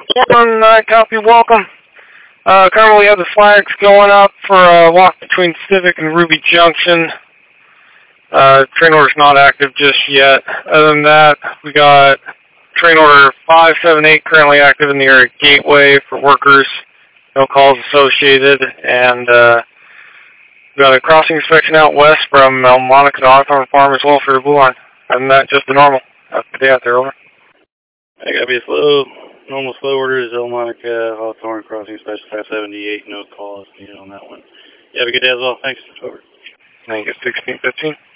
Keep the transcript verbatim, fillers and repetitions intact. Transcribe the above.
One nine, copy, welcome. Uh, currently we have the flags going up for a walk between Civic and Ruby Junction. Uh, train order's not active just yet. Other than that, we got train order five seven eight currently active in the area gateway for workers. No calls associated. And uh, we got a crossing inspection out west from El Monica to Hawthorne Farm as well for the blue line. Other than that, just the normal. Have a good day out there, over. I gotta be a slow, normal slow order is El Monica, Hawthorne Crossing Special five seventy-eight, no calls needed on that one. You have a good day as well, thanks, over. Thank you, sixteen fifteen.